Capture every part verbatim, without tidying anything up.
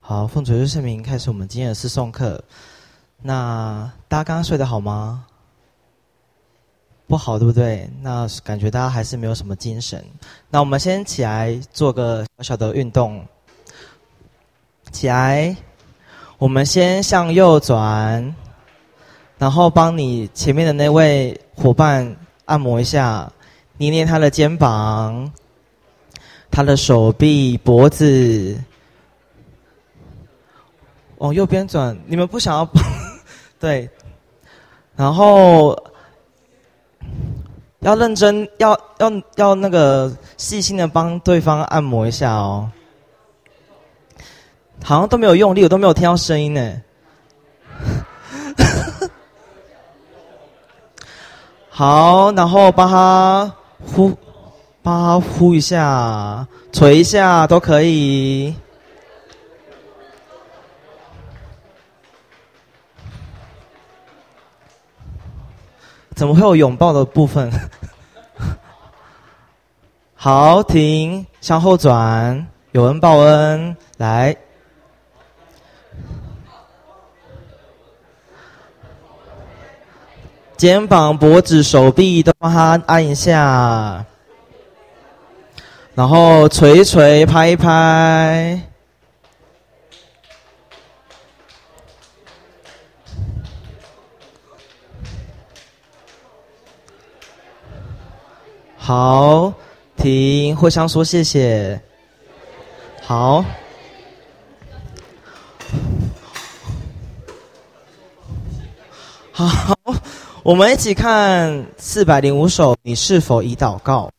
好，奉主耶稣圣名开始我们今天的诗颂课。那大家刚刚睡得好吗？不好，对不对？那感觉大家还是没有什么精神。那我们先起来做个小小的运动。起来，我们先向右转，然后帮你前面的那位伙伴按摩一下，捏捏他的肩膀、他的手臂、脖子。往右边转，你们不想要对，然后要认真，要要要那个细心的帮对方按摩一下哦。好像都没有用力，我都没有听到声音呢。好，然后帮他呼，帮他呼一下，捶一下都可以。怎么会有拥抱的部分？好，停，向后转，有恩报恩，来。肩膀、脖子、手臂都帮他按一下，然后捶一捶，拍一拍。好，停，互相说谢谢。好。好，我们一起看四百零五首，你是否已祷告？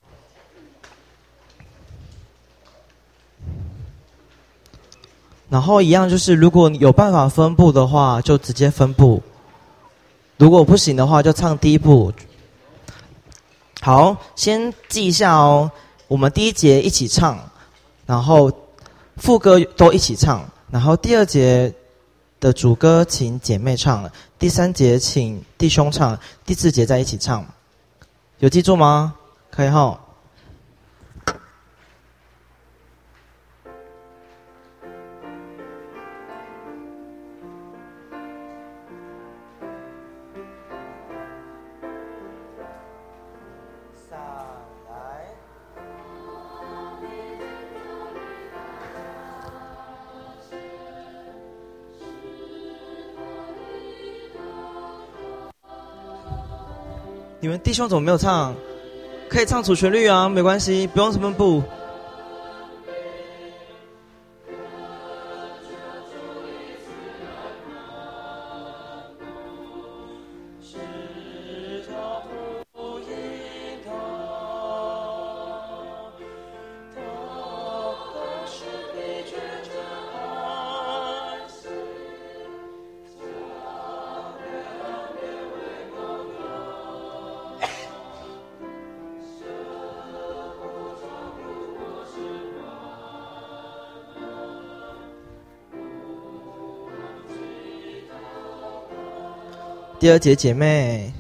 然后一样就是，如果有办法分部的话，就直接分部；如果不行的话，就唱第一部。好，先记一下哦。我们第一节一起唱，然后副歌都一起唱，然后第二节的主歌请姐妹唱，第三节请弟兄唱，第四节再一起唱。有记住吗？可以齁。你们弟兄怎么没有唱？可以唱主旋律啊，没关系，不用分部。第二节姐妹，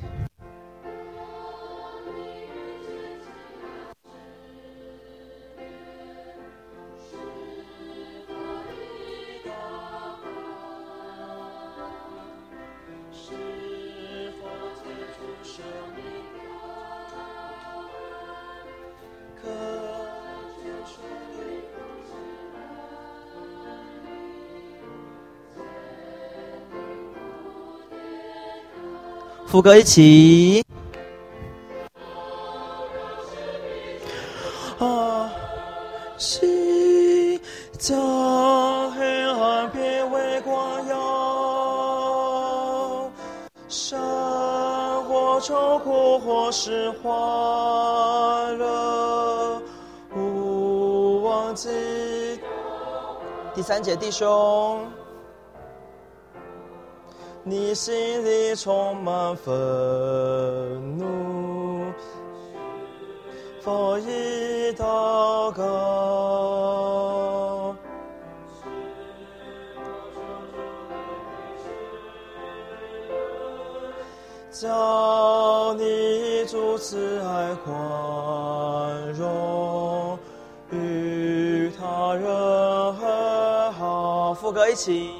副歌一起。啊，是将黑暗变为光耀，山或愁苦或是欢乐，勿忘记。第三节弟兄，你心里充满愤怒，否已祷告。叫你主慈爱宽容，与他人和好副歌一起。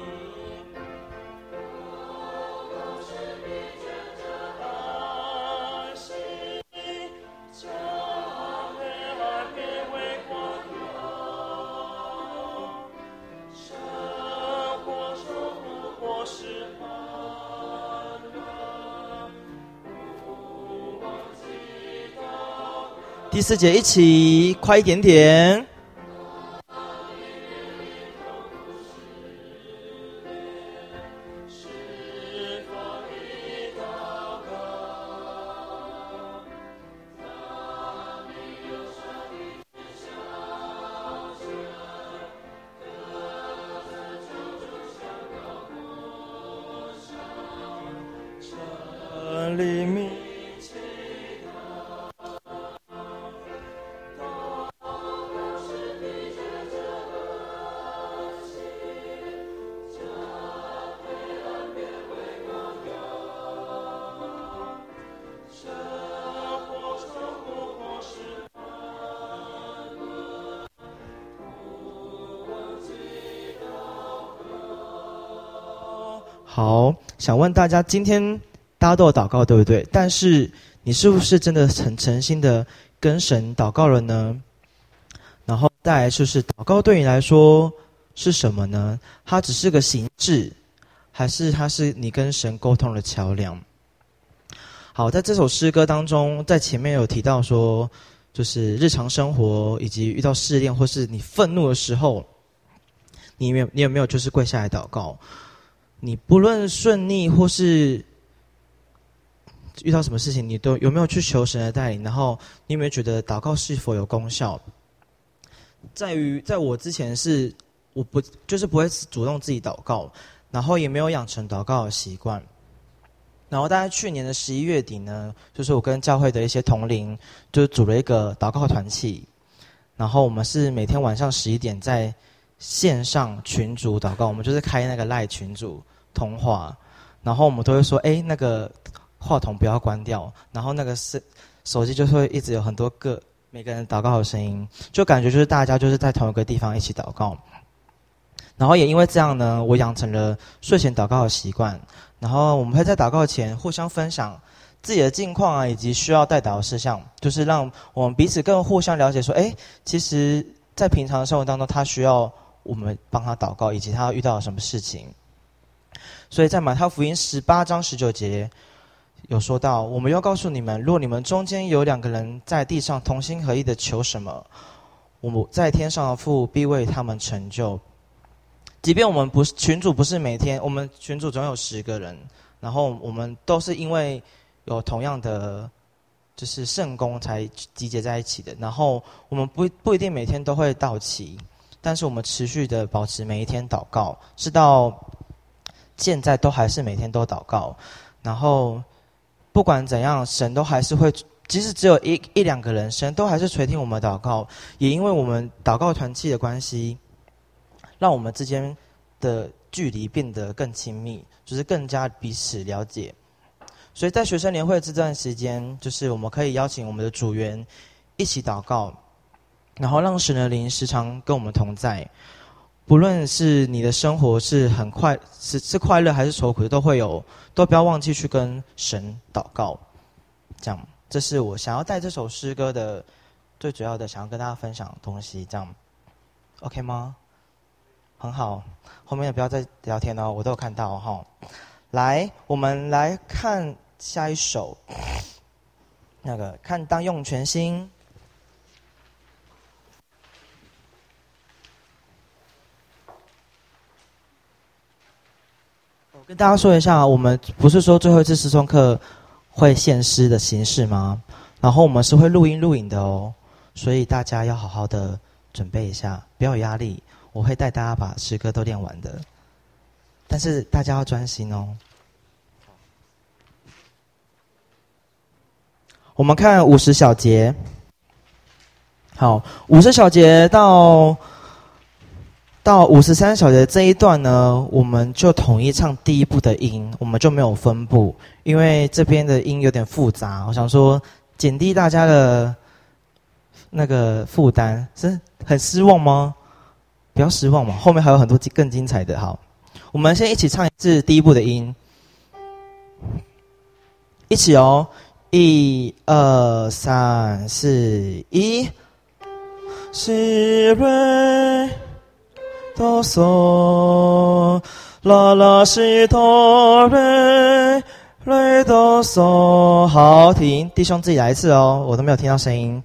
第四节一起，快一点点。好，想问大家，今天大家都有祷告，对不对？但是你是不是真的很诚心的跟神祷告了呢？然后再来就是祷告对你来说是什么呢？它只是个形式，还是它是你跟神沟通的桥梁？好，在这首诗歌当中，在前面有提到说，就是日常生活以及遇到试炼或是你愤怒的时候，你有没有你有没有就是跪下来祷告？你不论顺逆或是遇到什么事情，你都有没有去求神的带领？然后你有没有觉得祷告是否有功效？在于在我之前是我不就是不会主动自己祷告，然后也没有养成祷告的习惯。然后大概去年的十一月底呢，就是我跟教会的一些同龄，就组了一个祷告团契，然后我们是每天晚上十一点在线上群组祷告，我们就是开那个 LINE 群组通话，然后我们都会说，哎，那个话筒不要关掉，然后那个是手机就会一直有很多个每个人祷告的声音，就感觉就是大家就是在同一个地方一起祷告。然后也因为这样呢，我养成了睡前祷告的习惯，然后我们会在祷告前互相分享自己的近况啊，以及需要代祷的事项，就是让我们彼此更互相了解说，哎，其实在平常的生活当中他需要我们帮他祷告，以及他遇到了什么事情。所以在马太福音十八章十九节有说到，我们要告诉你们，若你们中间有两个人在地上同心合意的求什么，我们在天上的父必为他们成就。即便我们不是群组，不是每天，我们群组总有十个人，然后我们都是因为有同样的就是圣工才集结在一起的，然后我们不不一定每天都会到齐，但是我们持续的保持每一天祷告，是到现在都还是每天都祷告。然后不管怎样，神都还是会，即使只有一一两个人，神都还是垂听我们的祷告。也因为我们祷告团契的关系，让我们之间的距离变得更亲密，就是更加彼此了解。所以在学生年会这段时间，就是我们可以邀请我们的组员一起祷告，然后让神的灵时常跟我们同在。不论是你的生活是很快是是快乐还是愁苦的，都会有，都不要忘记去跟神祷告。这样，这是我想要带这首诗歌的最主要的想要跟大家分享的东西。这样 OK 吗？很好，后面也不要再聊天哦，我都有看到哈。来，我们来看下一首，那个看当用全心。我跟大家说一下，我们不是说最后一次诗诵课会献诗的形式吗？然后我们是会录音录影的哦，所以大家要好好的准备一下，不要有压力。我会带大家把诗歌都练完的，但是大家要专心哦。我们看五十小节，好，五十小节到到五十三小节这一段呢，我们就统一唱第一部的音，我们就没有分部，因为这边的音有点复杂，我想说减低大家的那个负担，是很失望吗？ 不要失望嘛，后面还有很多更精彩的。好，我们先一起唱一次第一部的音，一起哦，一二三四一，西瑞哆嗦，啦啦西哆瑞瑞哆嗦。好，停，弟兄自己来一次哦，我都没有听到声音。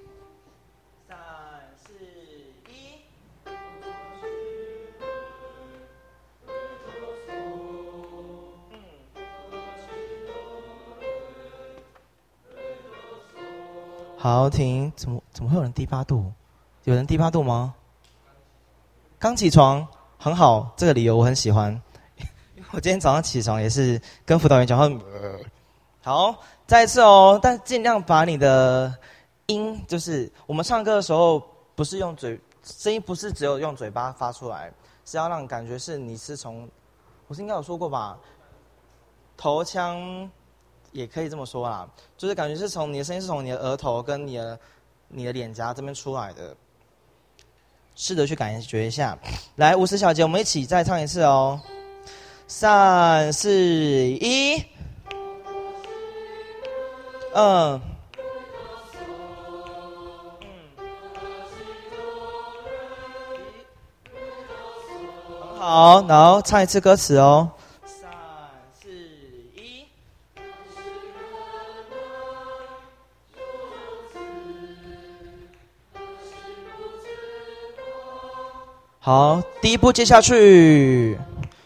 好，停！怎么怎么会有人低八度？有人低八度吗？刚起床，很好，这个理由我很喜欢。我今天早上起床也是跟辅导员讲话。呃、好，再一次哦，但尽量把你的音，就是我们唱歌的时候，不是用嘴，声音不是只有用嘴巴发出来，是要让感觉是你是从，我是应该有说过吧，头腔。也可以这么说啦，就是感觉是从你的声音是从你的额头跟你的你的脸颊这边出来的，试着去感觉一下。来，五十小节，我们一起再唱一次哦，三四一，嗯，很好，然后唱一次歌词哦。好，第一步接下去。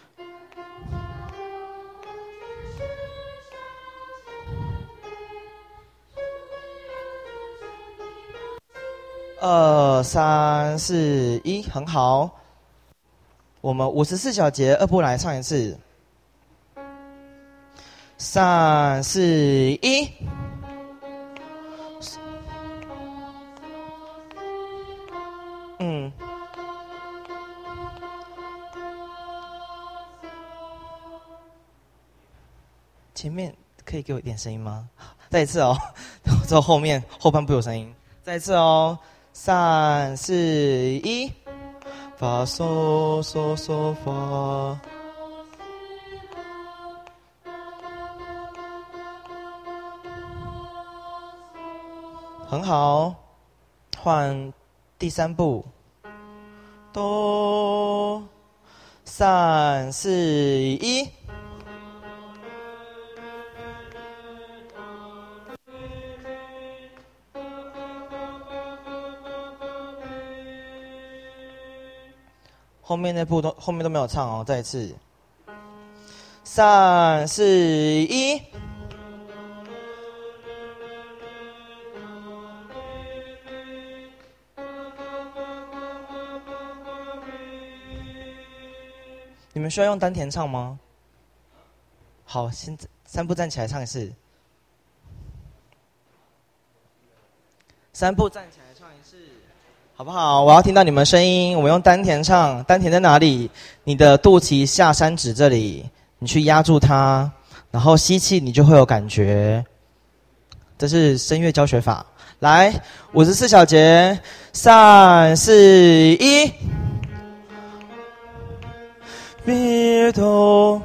二三四一，很好。我们五十四小节二步来唱一次。三四一。嗯。前面可以给我一点声音吗？再一次哦，之后后面后半部有声音。再一次哦，三四一，发嗦嗦嗦发，很好。换第三步，哆，三四一。后面那部都后面都没有唱哦，再一次，三四一，你们需要用丹田唱吗？好，先三步站起来唱一次，三步站起来唱一次。好不好？我要听到你们声音。我们用丹田唱，丹田在哪里？你的肚脐下三指这里，你去压住它，然后吸气，你就会有感觉。这是声乐教学法。来，五十四小节，三四一，别动。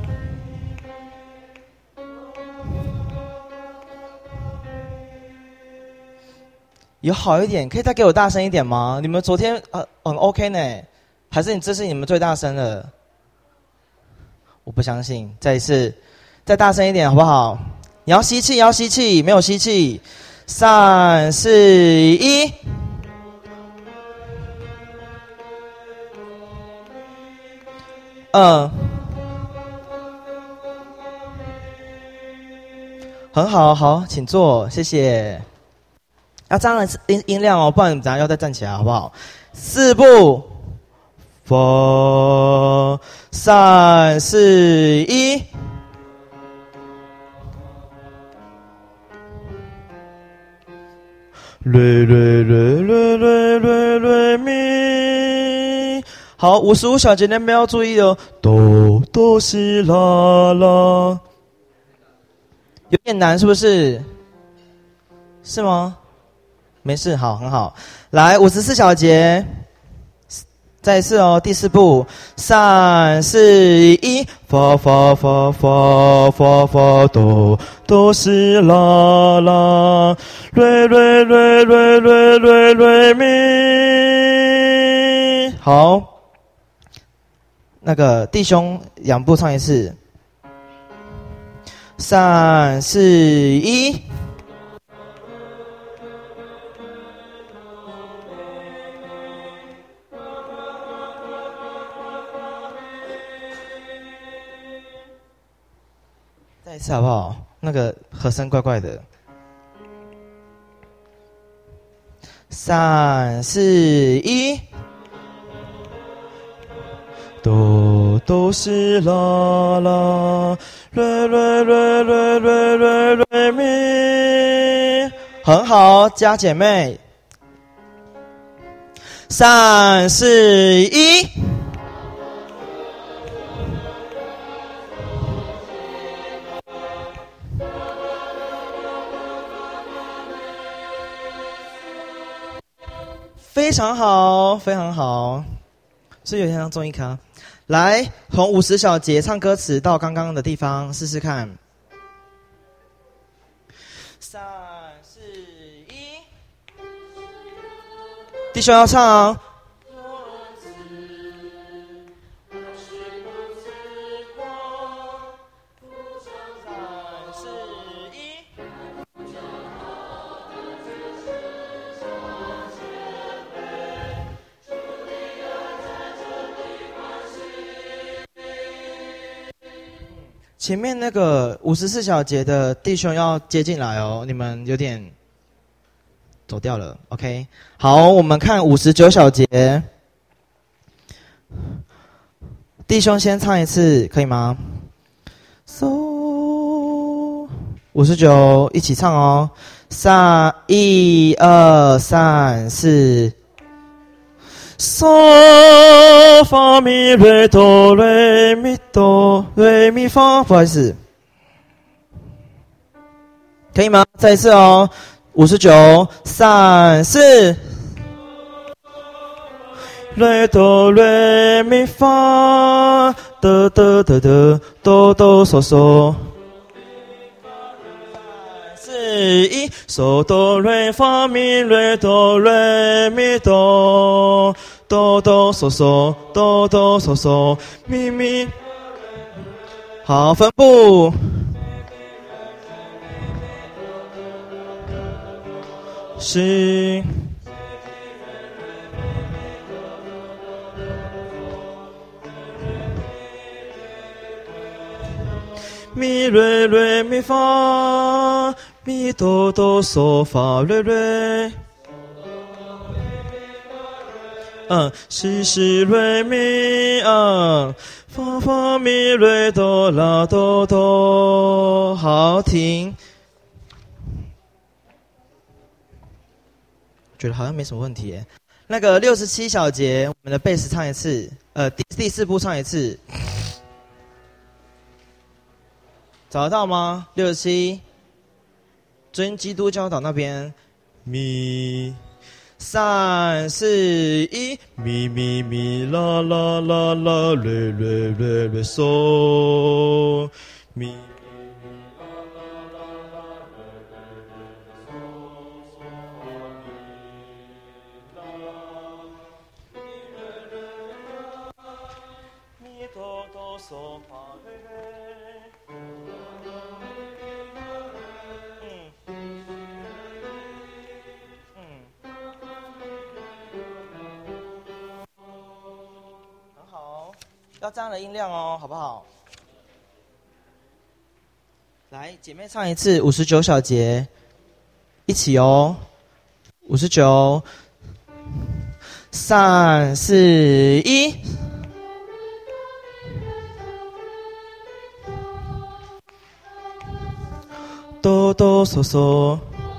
有好一点，可以再给我大声一点吗？你们昨天呃很 OK 呢，还是你这是你们最大声了？我不相信，再一次，再大声一点好不好？你要吸气，要吸气，没有吸气，三四一，嗯，很好，好，请坐，谢谢。要这样的音音量哦，不然等下要再站起来，好不好？四步，four，三四一，瑞瑞瑞瑞瑞瑞瑞咪。好，五十五小节那边要注意哦，哆哆西啦啦，有点难是不是？是吗？没事，好，很好。来，五十四小节， 再一次哦，第四步，三四一，发发发发发发哆哆西啦啦，瑞瑞瑞瑞瑞瑞瑞咪。好，那个弟兄两步唱一次，三四一。再一次好不好？那个和声怪怪的。三四一，哆哆西啦啦，瑞瑞瑞瑞瑞瑞瑞咪，很好，加姐妹。三四一。非常好，非常好，是有点像综艺咖。来，从五十小节唱歌词到刚刚的地方试试看。三四一，弟兄要唱哦。前面那个五十四小节的弟兄要接进来哦，你们有点走掉了 ，OK？ 好，我们看五十九小节，弟兄先唱一次，可以吗 ？So， 五十九一起唱哦，三一二三四。嗦发咪瑞哆瑞咪哆瑞咪发，不好意思，可以吗？再一次哦，五十九，三四，瑞哆瑞咪发，得得得得，哆哆嗦嗦。四一，嗦哆瑞发咪瑞哆瑞咪哆，哆哆嗦嗦，哆哆嗦嗦，咪咪。好，分布。是。咪瑞瑞咪发，咪哆哆嗦发瑞瑞。嗯，西西瑞咪嗯，发发咪瑞哆啦哆哆。好，停。觉得好像没什么问题耶。那个六十七小节，我们的贝斯唱一次，呃，第第四部唱一次。找得到吗？六十七，真基督教岛那边，咪，三四一，咪咪咪啦啦啦啦，瑞瑞瑞瑞嗦，咪。要这样的音量哦，好不好？来，姐妹唱一次五十九小节，一起哦。五十九，三四一，哆哆嗦嗦。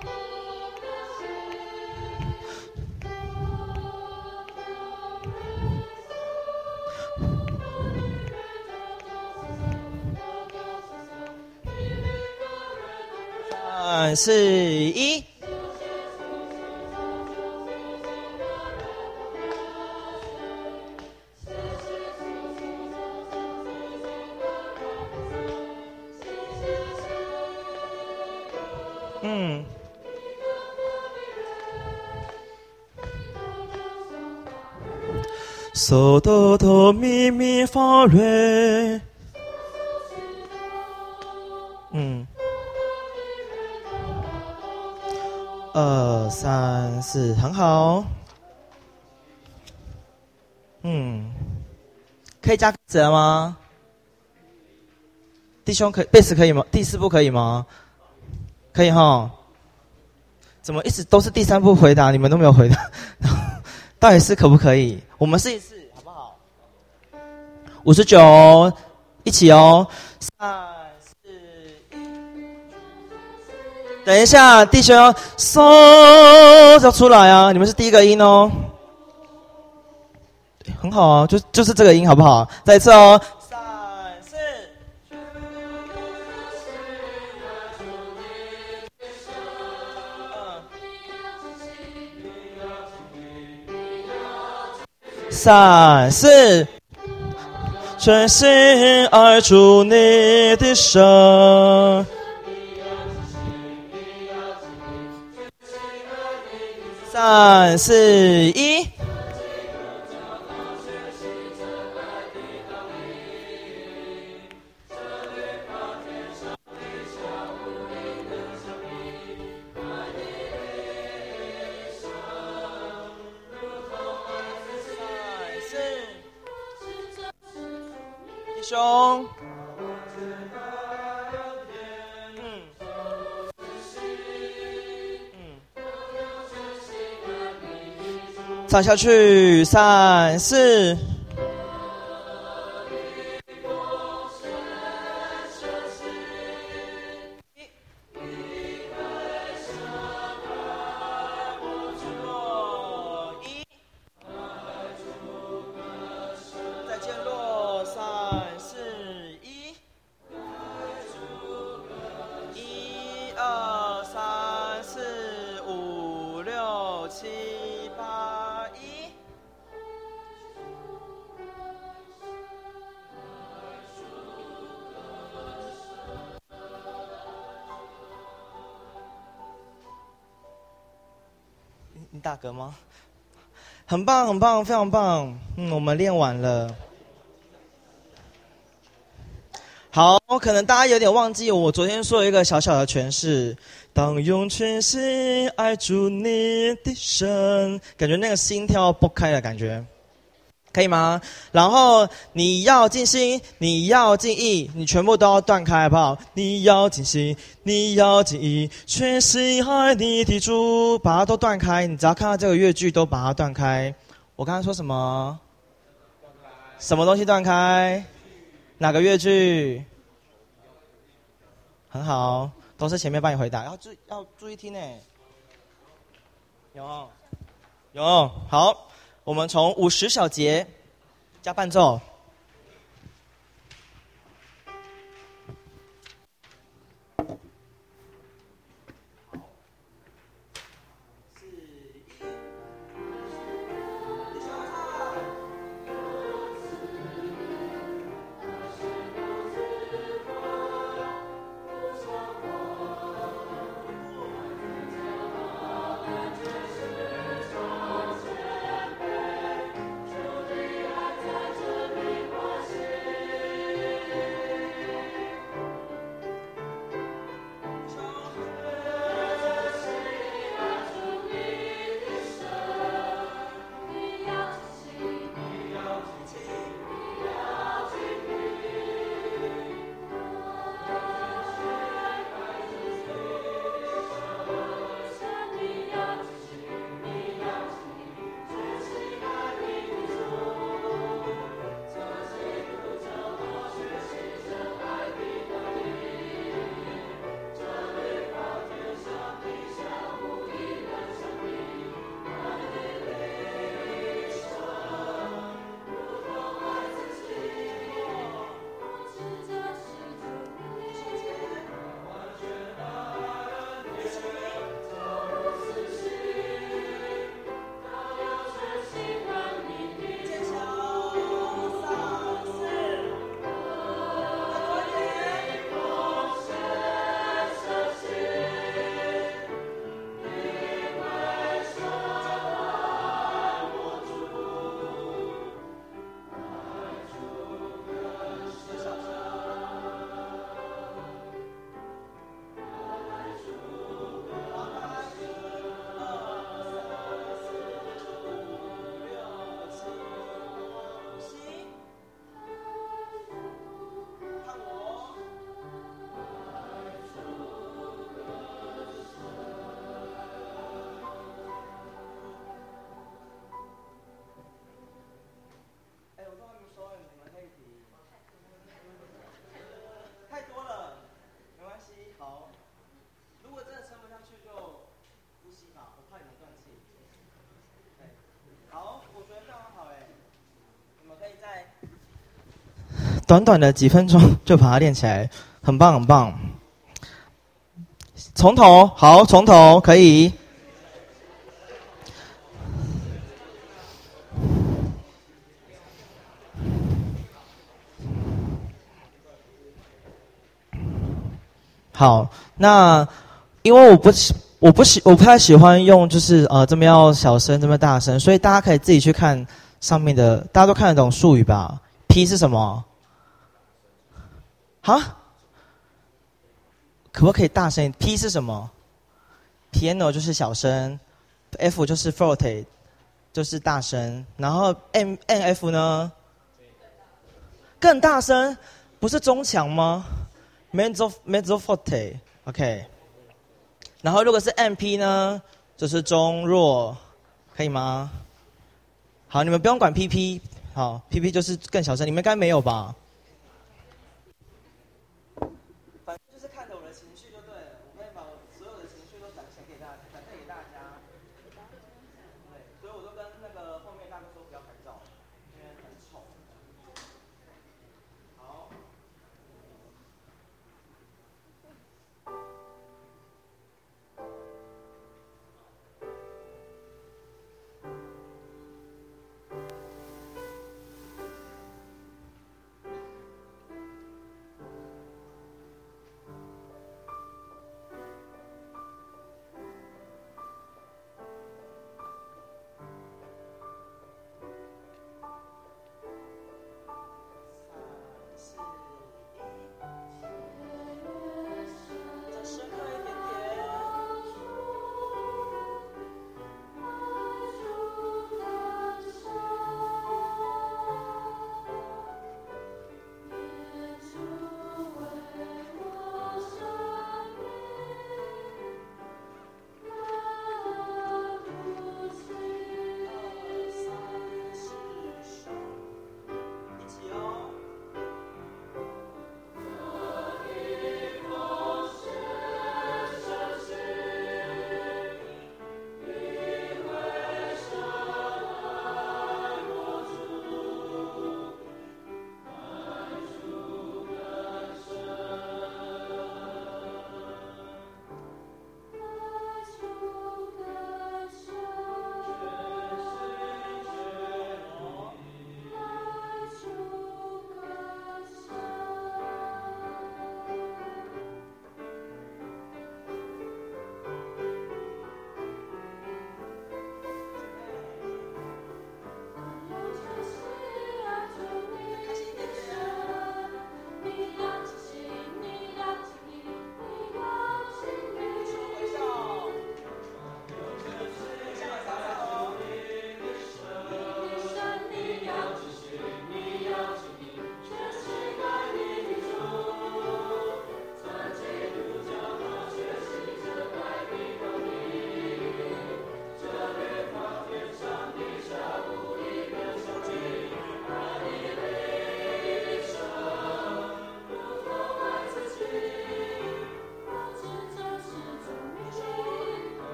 三四一， 嗯。嗦哆哆咪咪发瑞。嗯。二三四，很好。嗯，可以加歌词了吗？弟兄可以贝斯可以吗？第四步可以吗？可以哈。怎么一直都是第三步回答，你们都没有回答？到底是可不可以？我们试一试，好不好？五十九，一起哦。三四一，等一下，弟兄，嗦要出来啊！你们是第一个音哦。很好啊，就就是这个音，好不好？再一次哦。三四，全心爱主你的神。三四一，弟兄，嗯，嗯，唱下去，三四。你打嗝吗？很棒，很棒，非常棒。嗯，我们练完了。好，可能大家有点忘记我昨天说一个小小的诠释。当用全心爱主你的神，感觉那个心跳爆开的感觉，可以吗？然后你要尽心，你要尽意，你全部都要断开，好不好？你要尽心，你要尽意，全心爱你的主，把它都断开。你只要看到这个乐句，都把它断开。我刚才说什么？什么东西断开？哪个乐句？很好，都是前面帮你回答，要注要注意听呢。有有好，我们从五十小节加伴奏。 短短的几分钟就把它练起来，很棒很棒。从头，好，从头可以。好，那因为我不喜我不喜我不太喜欢用就是呃这么要小声这么大声，所以大家可以自己去看上面的，大家都看得懂术语吧 ？P 是什么？哈？可不可以大声 ？P 是什么 ？Piano 就是小声 ，F 就是 forte 就是大声，然后 M N F 呢？更大声，不是中强吗？Mezzo mezzo forte，OK。然后如果是 M P 呢，就是中弱，可以吗？好，你们不用管 P P， 好 ，P P 就是更小声，你们应该没有吧？反正就是看着我的情绪就对了，我会把我所有的情绪都展现给大家，展现给大家。对，所以我都跟那个后面大哥说不要拍照，因为很丑。好。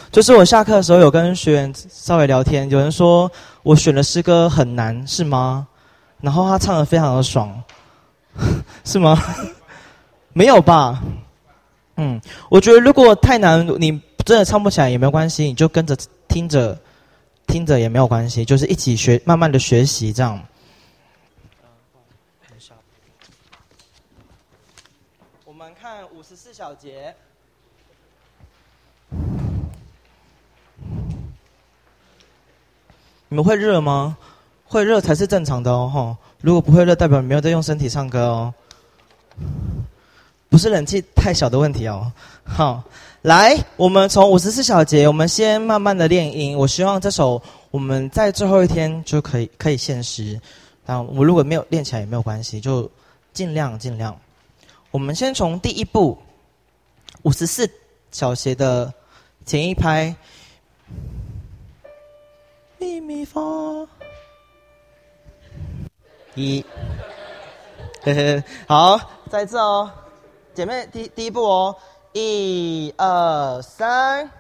就是我下课的时候有跟学员稍微聊天，有人说我选的诗歌很难，是吗？然后他唱得非常的爽，是吗？没有吧？嗯，我觉得如果太难，你真的唱不起来也没有关系，你就跟着听着，听着也没有关系，就是一起学，慢慢的学习这样。我们看五十四小节。你们会热吗？会热才是正常的哦，吼！如果不会热，代表你没有在用身体唱歌哦，不是冷气太小的问题哦。好，来，我们从五十四小节，我们先慢慢的练音。我希望这首我们在最后一天就可以可以现实，但我如果没有练起来也没有关系，就尽量尽量。我们先从第一步，五十四小节的前一拍。咪咪发，一，呵呵，好，再一次哦，姐妹，第第一步哦，一二三，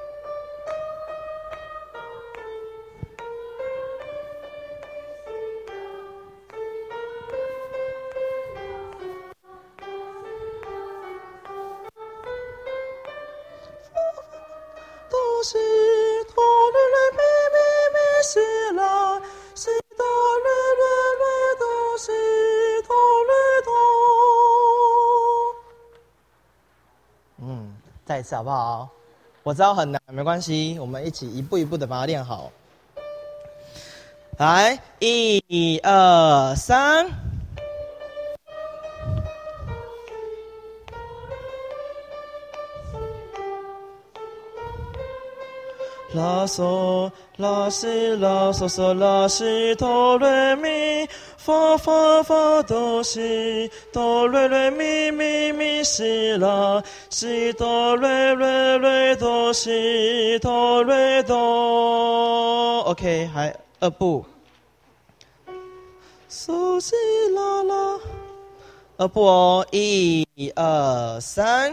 哆西哆来来咪咪咪西啦，西哆来来来哆西哆来哆。嗯，再一次好不好？我知道很难，没关系，我们一起一步一步的把它练好。来，一二三。拉嗦拉西拉嗦嗦拉西哆来咪发发发哆西哆来来咪咪咪西拉西哆来来来哆西哆来哆。OK， 还二步。嗦西啦啦，二步哦，一二三。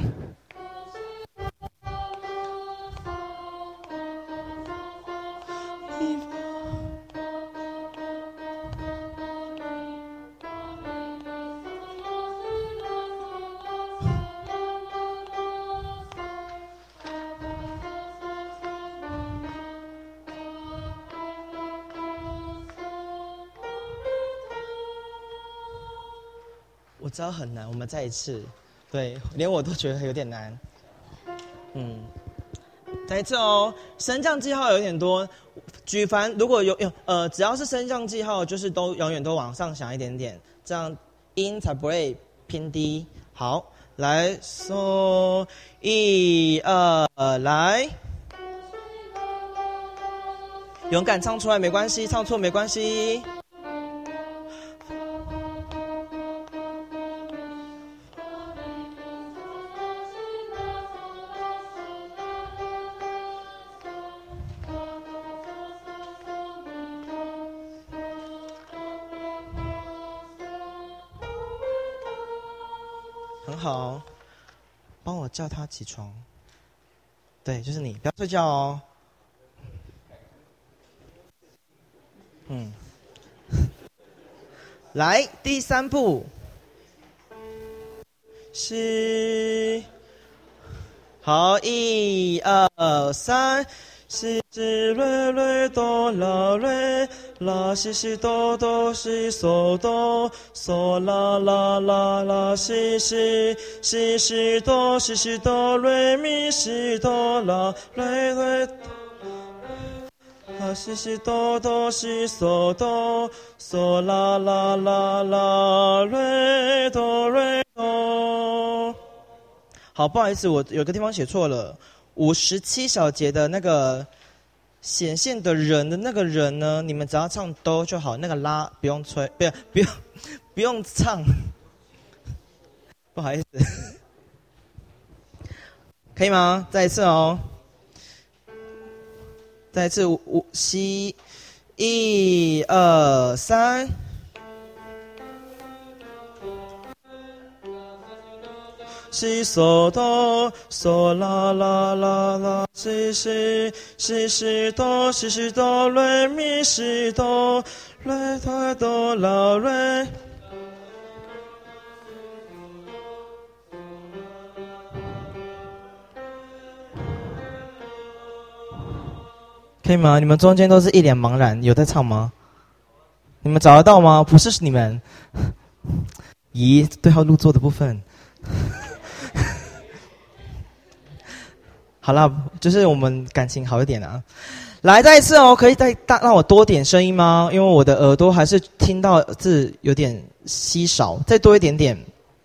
我知道很难，我们再一次，对，连我都觉得有点难。嗯，再一次哦，升降记号有点多，举凡如果有有呃，只要是升降记号，就是都永远都往上想一点点，这样音才不会偏低。好，来嗦，一二来，勇敢唱出来没关系，唱错没关系。很好，帮我叫他起床。对，就是你，不要睡觉哦。嗯，来第三步，是，好，一二三。西西瑞瑞哆啦瑞，啦西西哆哆西嗦哆，嗦啦啦啦啦西西，西西哆西西哆瑞咪西哆啦瑞瑞，啦西西哆哆西嗦哆，嗦啦啦啦啦瑞哆瑞哆。好，不好意思，我有个地方写错了。五十七小节的那个显现的人的那个人呢，你们只要唱哆就好，那个拉不用吹，不要不用不用唱，不好意思，可以吗？再一次哦，再一次五七，一二西嗦哆嗦啦啦啦啦西西西西哆西西哆瑞咪西哆瑞哆哆啦瑞。可以吗？你们中间都是一脸茫然，有在唱吗？你们找得到吗？不是你们。咦，对号入座的部分。好啦，就是我们感情好一点啊。来，再一次哦，可以再大让我多点声音吗？因为我的耳朵还是听到字有点稀少，再多一点点。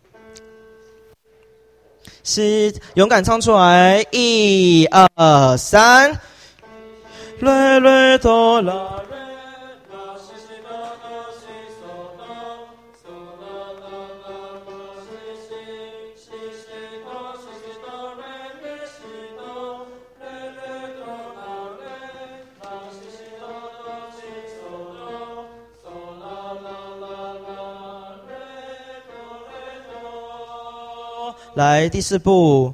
是，勇敢唱出来，一二三。瑞瑞哆啦瑞啦西西哆哆西嗦哆嗦啦啦啦啦西西西西哆西西哆瑞咪西哆瑞瑞哆啦瑞啦西西哆哆西嗦哆嗦啦啦啦啦瑞哆瑞哆。来，第四步，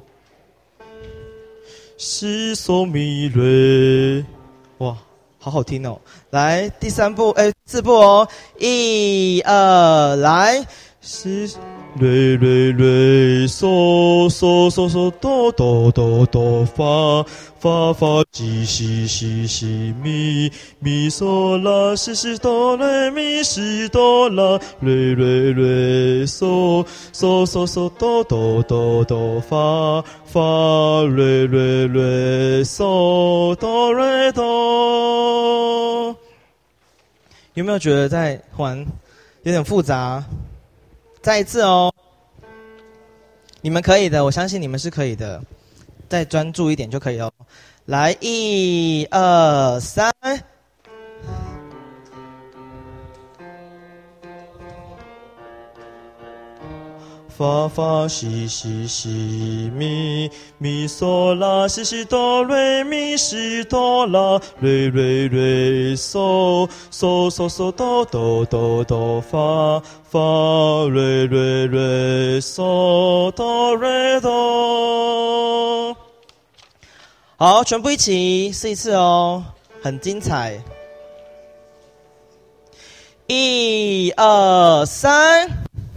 西嗦咪瑞。哇，好好听哦！来，第三步，哎，四步哦，一二，来，是瑞瑞瑞，嗦嗦嗦嗦，哆哆哆哆，发发发，西西西西，咪咪嗦啦，西西哆来咪西哆啦，瑞瑞瑞，嗦嗦嗦嗦，哆哆哆哆，发发瑞瑞瑞，嗦哆瑞哆。有没有觉得在玩有点复杂？再一次哦，你们可以的，我相信你们是可以的，再专注一点就可以哦。来，一二三。发发西西西咪咪嗦啦西西哆瑞咪西哆啦瑞瑞瑞嗦嗦嗦嗦哆哆哆哆发发瑞瑞瑞嗦哆瑞哆。好，全部一起试一次哦，很精彩。一二三。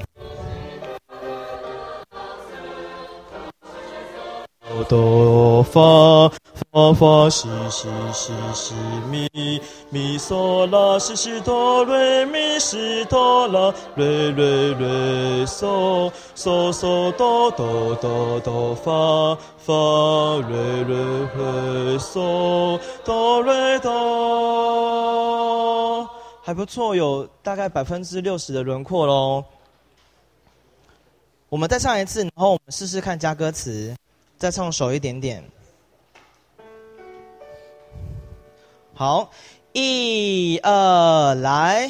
哆发发发西西西西咪咪嗦啦西西哆瑞咪西哆啦瑞瑞瑞嗦嗦嗦哆哆哆哆发发瑞瑞瑞嗦哆瑞哆。还不错，有大概百分之六十的轮廓咯。我们再唱一次，然后我们试试看加歌词。再唱熟一点点。好，一二来。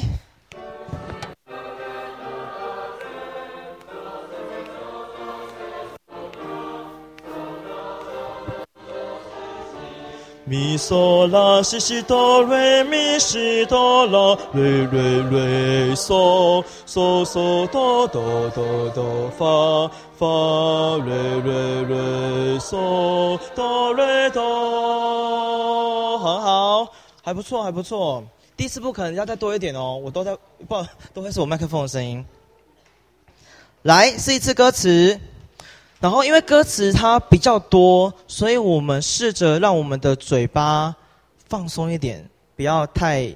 咪嗦啦西西哆瑞咪西哆啦瑞瑞瑞嗦嗦嗦哆哆哆哆发发瑞瑞瑞嗦哆瑞哆。很好，还不错还不错。第四步可能要再多一点哦，我都在不都会是我麦克风的声音。来，试一次歌词。然后因为歌词它比较多，所以我们试着让我们的嘴巴放松一点，不要太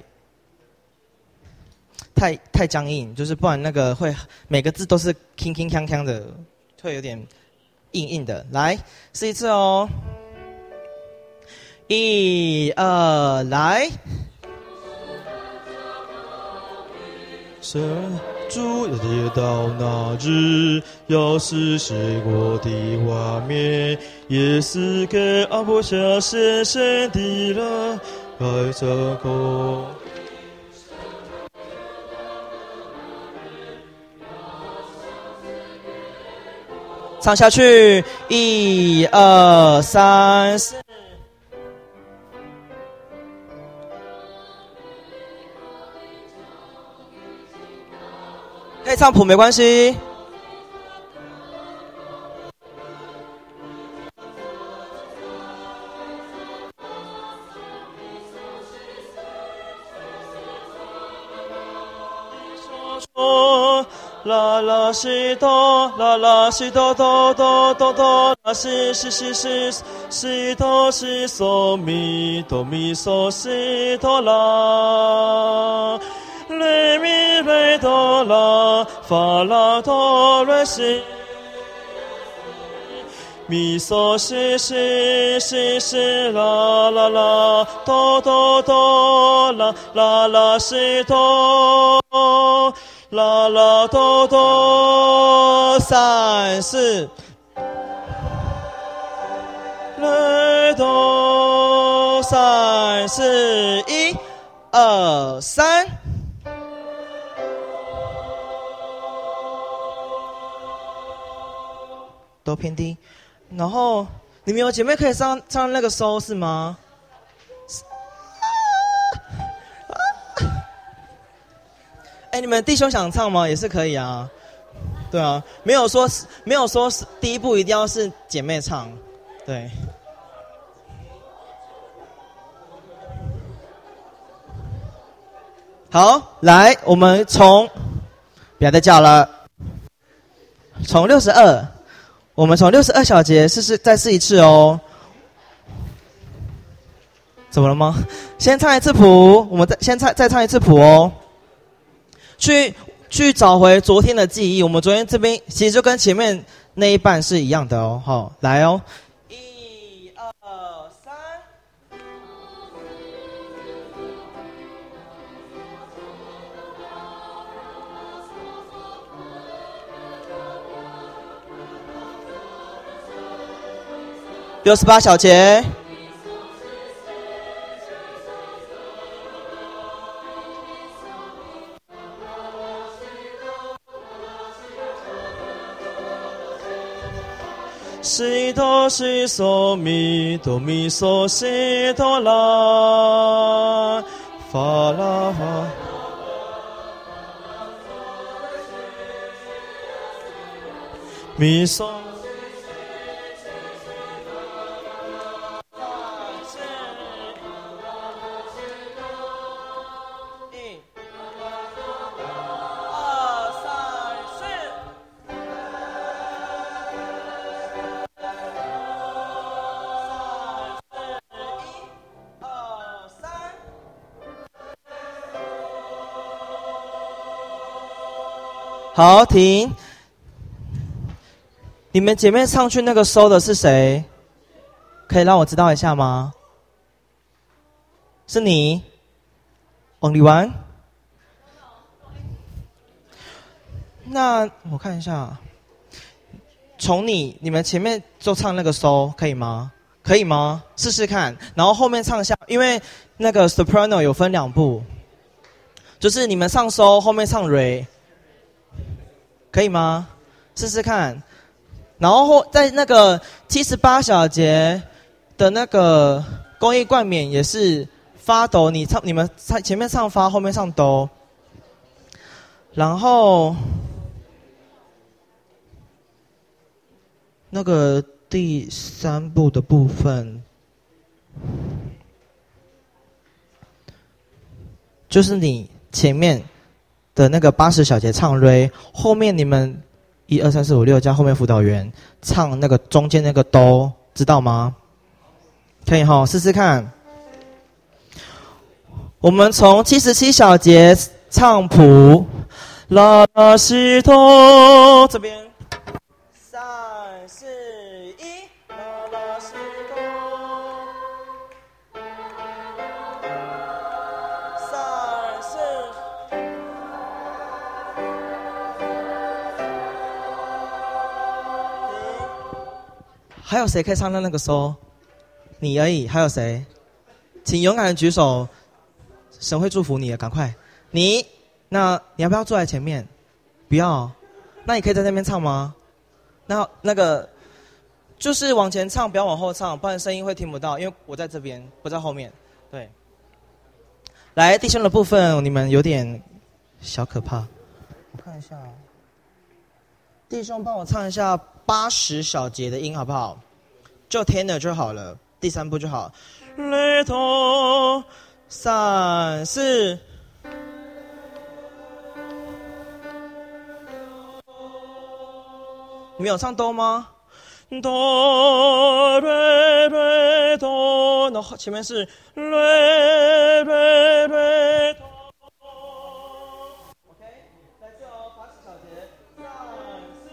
太太僵硬，就是不然那个会每个字都是铿铿锵锵的，会有点硬硬的。来，试一次哦，一二来。神主也到那日，要是写过的画面，也是给阿婆下深深的了，爱着过。唱下去，一二三四。可以唱谱没关系。 啦啦西哆，啦啦西哆哆哆哆哆，啦西西西西西哆西嗦咪哆咪嗦西哆啦，来咪来哆啦，发啦哆来西。咪嗦西西西西啦啦啦哆哆哆啦啦啦西哆啦啦哆哆三四来哆三四一二三。都偏低。然后你们有姐妹可以唱唱那个收是吗？哎，你们弟兄想唱吗？也是可以啊。对啊，没有说没有说第一步一定要是姐妹唱，对。好，来，我们从不要再叫了，从六十二。我们从六十二小节试试再试一次哦。怎么了吗？先唱一次谱，我们再先唱再唱一次谱哦。去去找回昨天的记忆，我们昨天这边其实就跟前面那一半是一样的哦。好，来哦，一二三。六十八小节，西哆西嗦咪哆咪嗦西哆啦，发啦发。咪嗦。好，停。你们姐妹上去那个收的是谁？可以让我知道一下吗？是你 ？Only one？ 那我看一下，从你你们前面就唱那个收可以吗？可以吗？试试看，然后后面唱下，因为那个 soprano 有分两步，就是你们上收，后面唱 re。可以吗？试试看。然后在那个七十八小节的那个公益冠冕也是发抖，你唱你们唱前面唱发，后面唱哆。然后那个第三部的部分，就是你前面的那个八十小节唱 re， 后面你们一二三四五六加后面辅导员唱那个中间那个哆，知道吗？可以齁，试试看。我们从七十七小节唱谱，啦啦西哆，这边三四一，啦啦西哆。还有谁可以唱到那个收？你而已，还有谁？请勇敢的举手，神会祝福你的，赶快。你，那你要不要坐在前面？不要，那你可以在那边唱吗？那那个就是往前唱，不要往后唱，不然声音会听不到，因为我在这边，不在后面。对，来弟兄的部分，你们有点小可怕。我看一下，弟兄帮我唱一下八十小节的音好不好？就 tenor 就好了，第三步就好。来哆三四。 你们有唱哆吗？哆瑞瑞哆，然后前面是瑞瑞瑞哆。OK， 来这哦，八十小节，三四。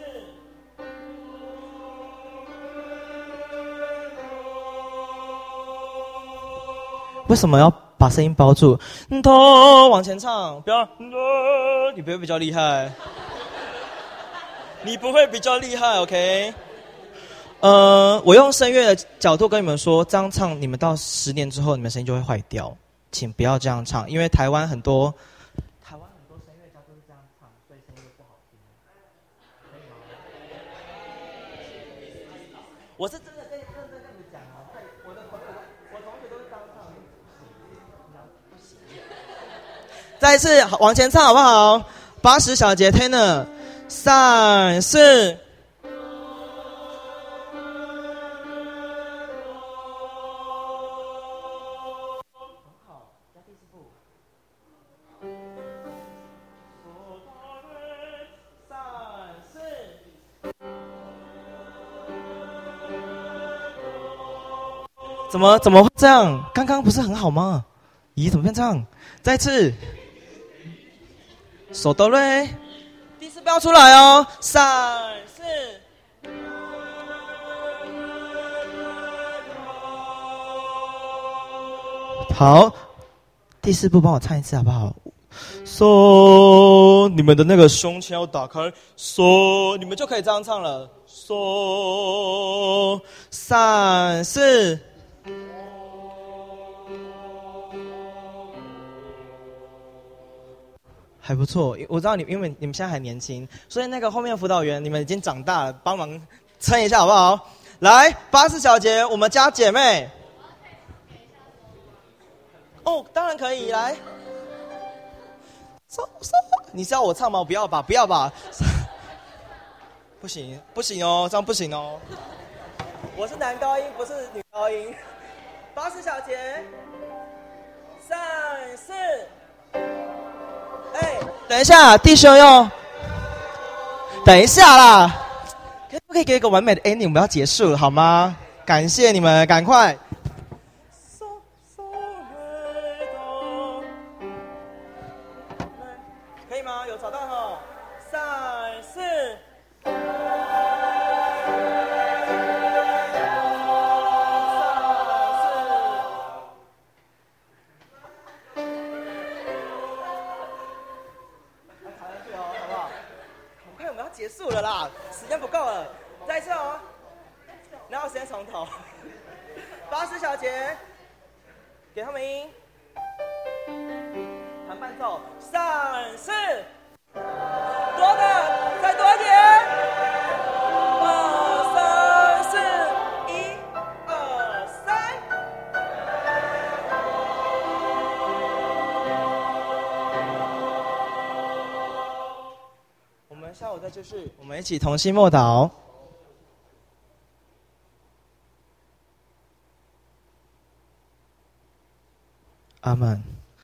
为什么要把声音包住？哆，往前唱，不要，你不会比较厉害。你不会比较厉害 ，OK？ 呃，我用声乐的角度跟你们说，这样唱，你们到十年之后，你们声音就会坏掉，请不要这样唱，因为台湾很多，台湾很多声乐家都是这样唱，所以声音就不好听。可以吗？我是真的跟认真跟你们讲啊，我的朋友，我同学都是这样唱，不行。再一次往前唱好不好？八十小节 tenor。三四，很好，加第四步。三四，怎么怎么会这样？刚刚不是很好吗？咦，怎么变这样？再次，手哆瑞。第四标出来哦，三四，好，第四步帮我唱一次好不好？嗦，你们的那个胸腔要打开，嗦，你们就可以这样唱了。嗦，三四。还不错，我知道你，因为你们现在还年轻，所以那个后面的辅导员，你们已经长大了，帮忙撑一下好不好？来，八十小节，我们加姐妹。哦，当然可以，来。你是要我唱吗？不要吧，不要吧。不行，不行哦，这样不行哦。我是男高音，不是女高音。八十小节，三四。哎，等一下，弟兄哟，等一下啦，可不可以给一个完美的 ending？ 我们要结束了好吗？感谢你们，赶快。可以吗？有找到吼？三四。结束了啦，时间不够了，再一次哦，然后先从头，八十小节，给他们音，弹伴奏，三四，多的，再多一点，二三四，一二三。下午再继续，我们一起同心默祷。阿们。